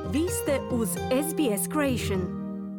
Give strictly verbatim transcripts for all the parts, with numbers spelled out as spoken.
Vi ste uz S B S Creation.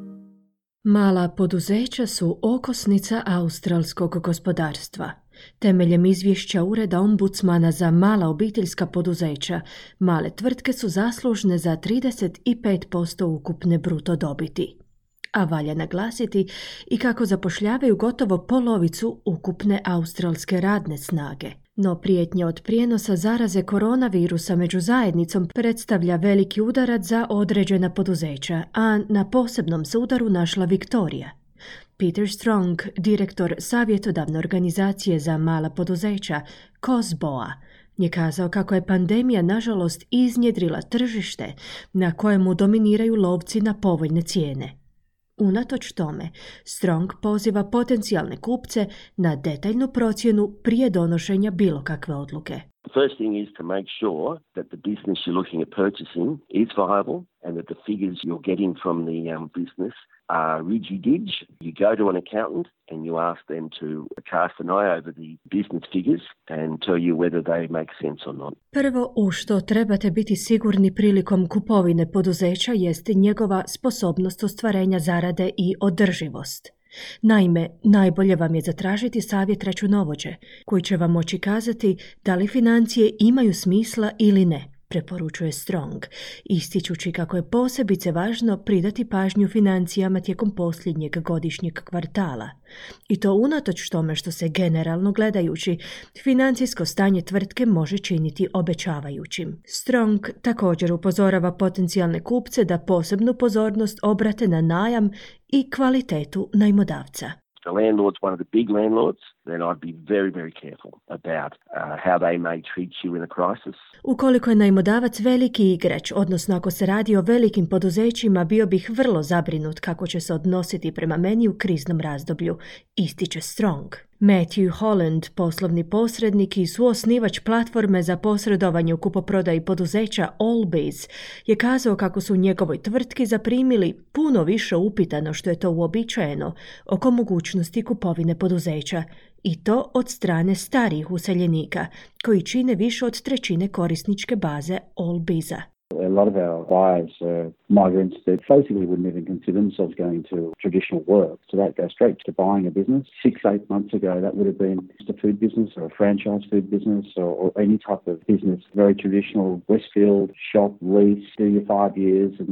Mala poduzeća su okosnica australskog gospodarstva. Temeljem izvješća Ureda ombudsmana za mala obiteljska poduzeća, male tvrtke su zaslužne za trideset pet posto ukupne bruto dobiti. A valja naglasiti i kako zapošljavaju gotovo polovicu ukupne australske radne snage. No prijetnja od prijenosa zaraze koronavirusa među zajednicom predstavlja veliki udarac za određena poduzeća, a na posebnom se udaru našla Viktorija. Peter Strong, direktor savjetodavne organizacije za mala poduzeća, C O S B O A, je kazao kako je pandemija nažalost iznjedrila tržište na kojemu dominiraju lovci na povoljne cijene. Unatoč tome, Strong poziva potencijalne kupce na detaljnu procjenu prije donošenja bilo kakve odluke. The first thing is to make sure that the business you're looking at purchasing is viable and that the figures you're getting from the um, business are ridgy-dig. You go to an accountant and you ask them to cast an eye over the business figures and tell you whether they make sense or not. Prvo u što trebate biti sigurni prilikom kupovine poduzeća jest njegova sposobnost ostvarenja zarade i održivost. Naime, najbolje vam je zatražiti savjet računovođe, koji će vam moći kazati da li financije imaju smisla ili ne, preporučuje Strong, ističući kako je posebice važno pridati pažnju financijama tijekom posljednjeg godišnjeg kvartala. I to unatoč tome što se generalno gledajući, financijsko stanje tvrtke može činiti obećavajućim. Strong također upozorava potencijalne kupce da posebnu pozornost obrate na najam i kvalitetu najmodavca. The landlord's one of the big landlords, then I'd be very, very careful about uh, how they may treat you in a crisis. Ukoliko je najmodavac veliki igrač, odnosno ako se radi o velikim poduzećima, bio bih vrlo zabrinut kako će se odnositi prema meni u kriznom razdoblju, ističe Strong. Matthew Holland, poslovni posrednik i suosnivač platforme za posredovanje u kupoprodaji poduzeća Allbiz, je kazao kako su u njegovoj tvrtki zaprimili puno više upitano što je to uobičajeno oko mogućnosti kupovine poduzeća, i to od strane starijih useljenika, koji čine više od trećine korisničke baze Allbiza. A lot of our buyers are migrants that basically wouldn't even consider themselves going to traditional work. So that goes straight to buying a business. Six, eight months ago, that would have been just a food business or a franchise food business or, or any type of business. Very traditional Westfield shop, lease, do your five years and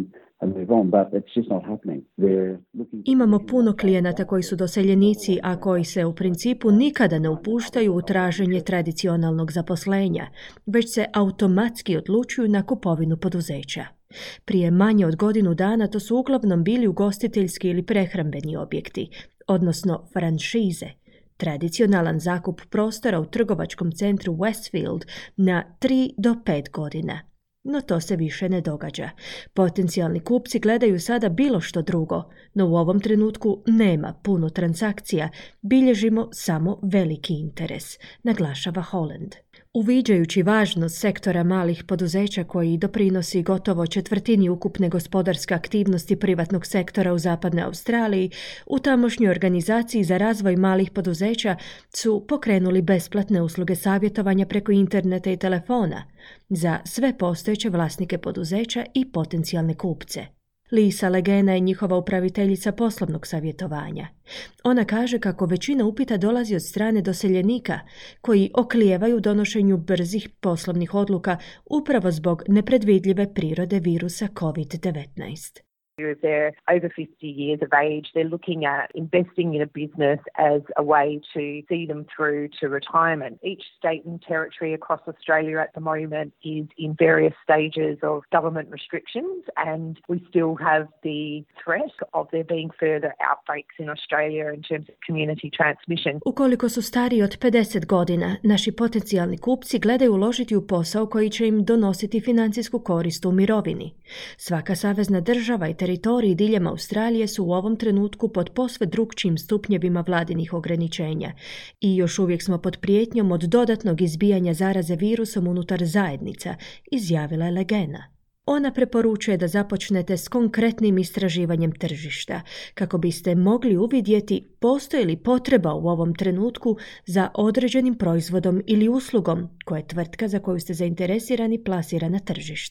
Imamo puno klijenata koji su doseljenici, a koji se u principu nikada ne upuštaju u traženje tradicionalnog zaposlenja, već se automatski odlučuju na kupovinu poduzeća. Prije manje od godinu dana to su uglavnom bili ugostiteljski ili prehrambeni objekti, odnosno franšize. Tradicionalan zakup prostora u trgovačkom centru Westfield na tri do pet godina. No to se više ne događa. Potencijalni kupci gledaju sada bilo što drugo, no u ovom trenutku nema puno transakcija, bilježimo samo veliki interes, naglašava Holland. Uviđajući važnost sektora malih poduzeća koji doprinosi gotovo četvrtini ukupne gospodarske aktivnosti privatnog sektora u zapadnoj Australiji, u tamošnjoj organizaciji za razvoj malih poduzeća su pokrenuli besplatne usluge savjetovanja preko interneta i telefona za sve postojeće vlasnike poduzeća i potencijalne kupce. Lisa Legena je njihova upraviteljica poslovnog savjetovanja. Ona kaže kako većina upita dolazi od strane doseljenika koji oklijevaju donošenju brzih poslovnih odluka upravo zbog nepredvidljive prirode virusa covid devetnaest. If they're over fifty years of age, they're looking at investing in a business as a way to see them through to retirement. Each state and territory across Australia at the moment is in various stages of government restrictions, and we still have the threat of there being further outbreaks in Australia in terms of community transmission. Ukoliko su stariji od pedeset godina, naši potencijalni kupci gledaju uložiti u posao koji će im donositi financijsku korist u mirovini. Svaka savezna država i teritoriji diljem Australije su u ovom trenutku pod posve drukčijim stupnjevima vladinih ograničenja i još uvijek smo pod prijetnjom od dodatnog izbijanja zaraze virusom unutar zajednica, izjavila je Legena. Ona preporučuje da započnete s konkretnim istraživanjem tržišta, kako biste mogli uvidjeti postoji li potreba u ovom trenutku za određenim proizvodom ili uslugom koje tvrtka za koju ste zainteresirani plasira na tržište.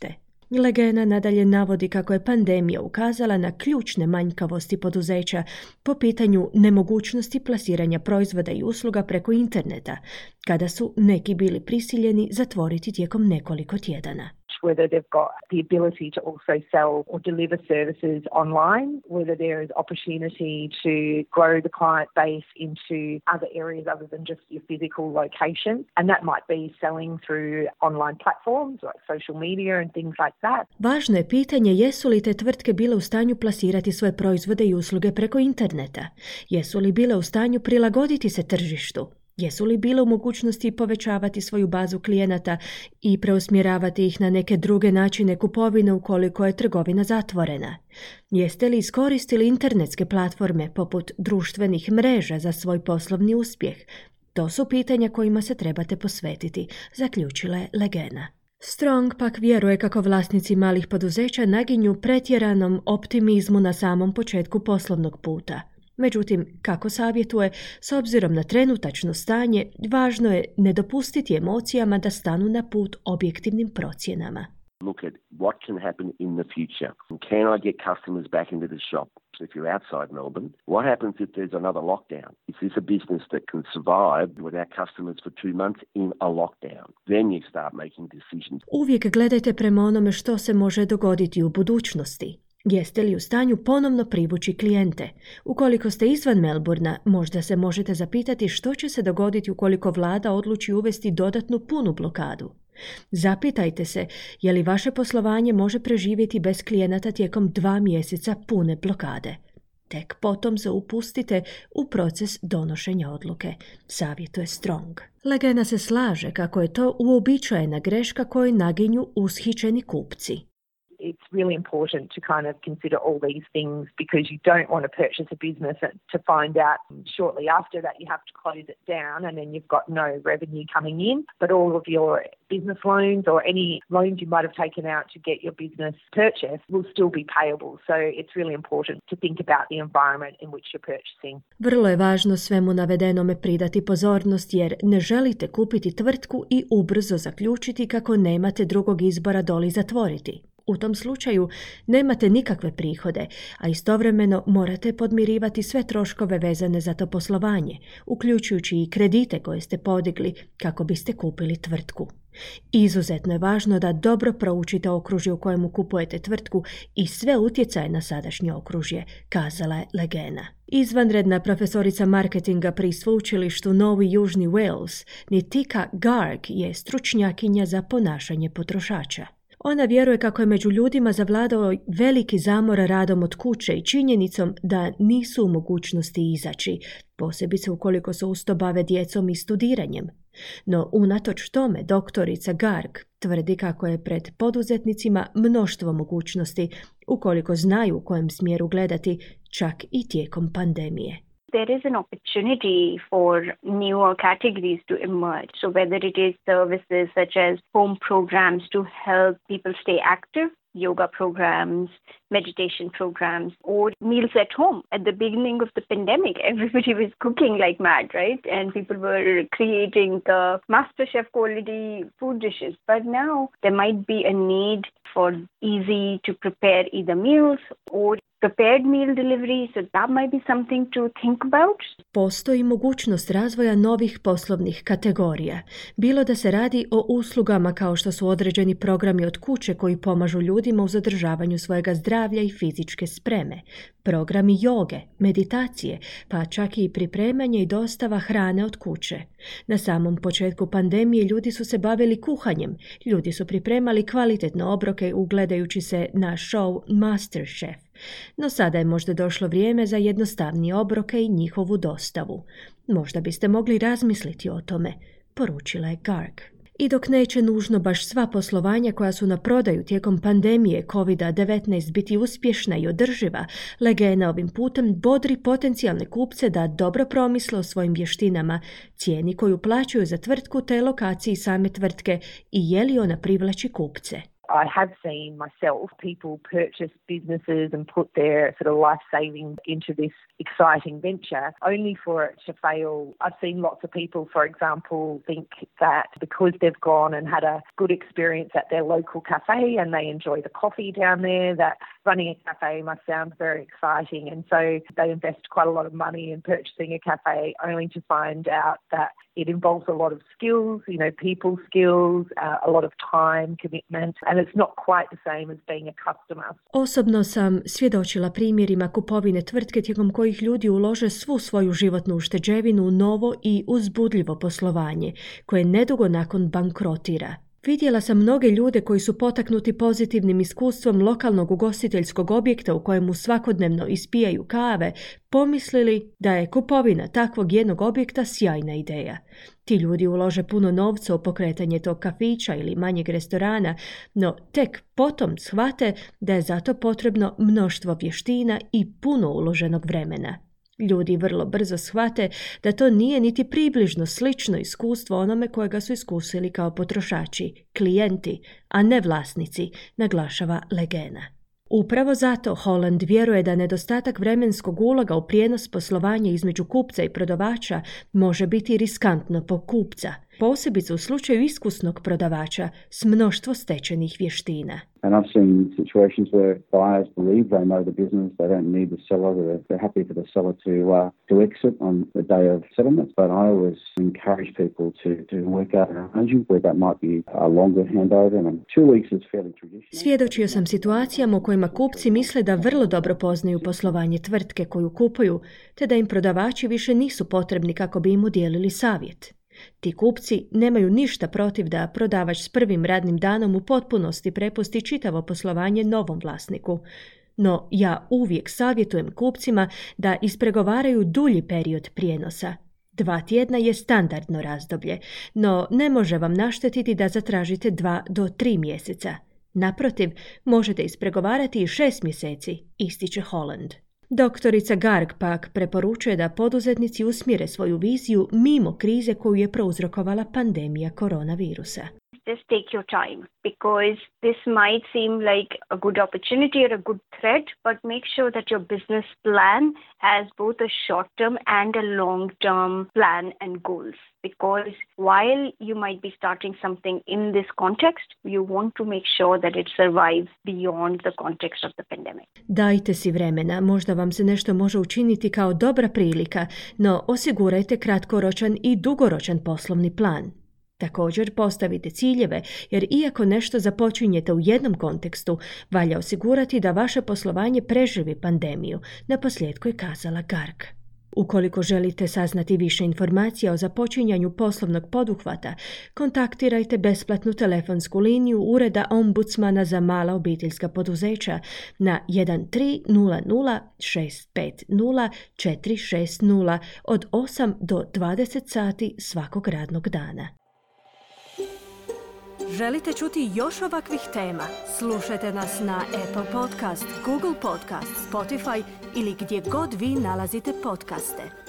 Legena nadalje navodi kako je pandemija ukazala na ključne manjkavosti poduzeća po pitanju nemogućnosti plasiranja proizvoda i usluga preko interneta, kada su neki bili prisiljeni zatvoriti tijekom nekoliko tjedana. Whether they've got the ability to also sell or deliver services online, whether there is opportunity to grow the client base into other areas other than just your physical location. And that might be selling through online platforms like social media and things like that. Važno je pitanje jesu li te tvrtke bile u stanju plasirati svoje proizvode i usluge preko interneta. Jesu li bile u stanju prilagoditi se tržištu? Jesu li bile u mogućnosti povećavati svoju bazu klijenata i preusmjeravati ih na neke druge načine kupovine ukoliko je trgovina zatvorena? Jeste li iskoristili internetske platforme poput društvenih mreža za svoj poslovni uspjeh? To su pitanja kojima se trebate posvetiti, zaključila je Legena. Strong pak vjeruje kako vlasnici malih poduzeća naginju pretjeranom optimizmu na samom početku poslovnog puta. Međutim, kako savjetuje, s obzirom na trenutačno stanje, važno je ne dopustiti emocijama da stanu na put objektivnim procjenama. Look at what can happen in the future. Can I get customers back into the shop? If you're outside Melbourne, what happens if there's another lockdown? Is this a business that can survive without customers for two months in a lockdown? Then you start making decisions. Uvijek gledajte prema onome što se može dogoditi u budućnosti. Jeste li u stanju ponovno privući klijente? Ukoliko ste izvan Melbourna, možda se možete zapitati što će se dogoditi ukoliko vlada odluči uvesti dodatnu punu blokadu. Zapitajte se je li vaše poslovanje može preživjeti bez klijenata tijekom dva mjeseca pune blokade. Tek potom se upustite u proces donošenja odluke, savjetuje Strong. Legena se slaže kako je to uobičajena greška koju naginju ushićeni kupci. It's really important to kind of consider all these things because you don't want to purchase a business to find out shortly after that you have to close it down and then you've got no revenue coming in. But all of your business loans or any loans you might have taken out to get your business purchased will still be payable. So it's really important to think about the environment in which you're purchasing. Vrlo je važno svemu navedenome pridati pozornost jer ne želite kupiti tvrtku i ubrzo zaključiti kako nemate drugog izbora doli zatvoriti. U tom slučaju nemate nikakve prihode, a istovremeno morate podmirivati sve troškove vezane za to poslovanje, uključujući i kredite koje ste podigli kako biste kupili tvrtku. Izuzetno je važno da dobro proučite okružje u kojemu kupujete tvrtku i sve utjecaje na sadašnje okružje, kazala je Legena. Izvanredna profesorica marketinga pri sveučilištu Novi Južni Wales, Nitika Garg, je stručnjakinja za ponašanje potrošača. Ona vjeruje kako je među ljudima zavladao veliki zamor radom od kuće i činjenicom da nisu u mogućnosti izaći, posebice ukoliko se uz to bave djecom i studiranjem. No unatoč tome doktorica Garg tvrdi kako je pred poduzetnicima mnoštvo mogućnosti ukoliko znaju u kojem smjeru gledati čak i tijekom pandemije. There is an opportunity for newer categories to emerge. So whether it is services such as home programs to help people stay active, yoga programs, meditation programs, or meals at home. At the beginning of the pandemic, everybody was cooking like mad, right? And people were creating the MasterChef quality food dishes. But now there might be a need for easy to prepare either meals or prepared meal delivery, so that might be something to think about. Postoji mogućnost razvoja novih poslovnih kategorija, bilo da se radi o uslugama kao što su određeni programi od kuće koji pomažu ljudima u zadržavanju svojega zdravlja i fizičke spreme, programi joge, meditacije, pa čak i pripremanje i dostava hrane od kuće. Na samom početku pandemije ljudi su se bavili kuhanjem, ljudi su pripremali kvalitetne obroke ugledajući se na show MasterChef. No sada je možda došlo vrijeme za jednostavnije obroke i njihovu dostavu. Možda biste mogli razmisliti o tome, poručila je Garg. I dok neće nužno baš sva poslovanja koja su na prodaju tijekom pandemije kovid devetnaest biti uspješna i održiva, Legena ovim putem bodri potencijalne kupce da dobro promisle o svojim vještinama, cijeni koju plaćaju za tvrtku te lokaciji same tvrtke i je li ona privlači kupce. I have seen myself people purchase businesses and put their sort of life savings into this exciting venture only for it to fail. I've seen lots of people, for example, think that because they've gone and had a good experience at their local cafe and they enjoy the coffee down there, that running a cafe must sound very exciting. And so they invest quite a lot of money in purchasing a cafe only to find out that it involves a lot of skills, you know, people skills, uh, a lot of time, commitment, and it's not quite the same as being a customer. Osobno sam svjedočila primjerima kupovine tvrtke tijekom kojih ljudi ulože svu svoju životnu ušteđevinu u novo i uzbudljivo poslovanje, koje nedugo nakon bankrotira. Vidjela sam mnoge ljude koji su potaknuti pozitivnim iskustvom lokalnog ugostiteljskog objekta u kojemu svakodnevno ispijaju kave, pomislili da je kupovina takvog jednog objekta sjajna ideja. Ti ljudi ulože puno novca u pokretanje tog kafića ili manjeg restorana, no tek potom shvate da je zato potrebno mnoštvo vještina i puno uloženog vremena. Ljudi vrlo brzo shvate da to nije niti približno slično iskustvo onome kojega su iskusili kao potrošači, klijenti, a ne vlasnici, naglašava Legena. Upravo zato Holland vjeruje da nedostatak vremenskog uloga u prijenos poslovanja između kupca i prodavača može biti riskantno po kupca, posebice u slučaju iskusnog prodavača s mnoštvo stečenih vještina. And I've seen situations where buyers believe they know the business, they don't need the seller, they're, they're happy for the seller to uh, to exit on the day of settlement. But I always encourage people to, to work out an arrangement where that might be a longer handover, and two weeks is fairly traditional. Svjedočio sam situacijama u kojima kupci misle da vrlo dobro poznaju poslovanje tvrtke koju kupuju, te da im prodavači više nisu potrebni kako bi im udijelili savjet. Ti kupci nemaju ništa protiv da prodavač s prvim radnim danom u potpunosti prepusti čitavo poslovanje novom vlasniku. No ja uvijek savjetujem kupcima da ispregovaraju dulji period prijenosa. Dva tjedna je standardno razdoblje, no ne može vam naštetiti da zatražite dva do tri mjeseca. Naprotiv, možete ispregovarati i šest mjeseci, ističe Holland. Doktorica Garg pak preporučuje da poduzetnici usmjere svoju viziju mimo krize koju je prouzrokovala pandemija koronavirusa. Just take your time, because this might seem like a good opportunity or a good threat, but make sure that your business plan has both a short-term and a long-term plan and goals. Because while you might be starting something in this context, you want to make sure that it survives beyond the context of the pandemic. Dajte si vremena, možda vam se nešto može učiniti kao dobra prilika, no osigurajte kratkoročan i dugoročan poslovni plan. Također postavite ciljeve, jer iako nešto započinjete u jednom kontekstu, valja osigurati da vaše poslovanje preživi pandemiju, naposljetku je kazala Garg. Ukoliko želite saznati više informacija o započinjanju poslovnog poduhvata, kontaktirajte besplatnu telefonsku liniju Ureda ombudsmana za mala obiteljska poduzeća na jedan tri nula nula šest pet nula četiri šest nula od osam do dvadeset sati svakog radnog dana. Želite čuti još ovakvih tema? Slušajte nas na Apple Podcast, Google Podcast, Spotify ili gdje god vi nalazite podcaste.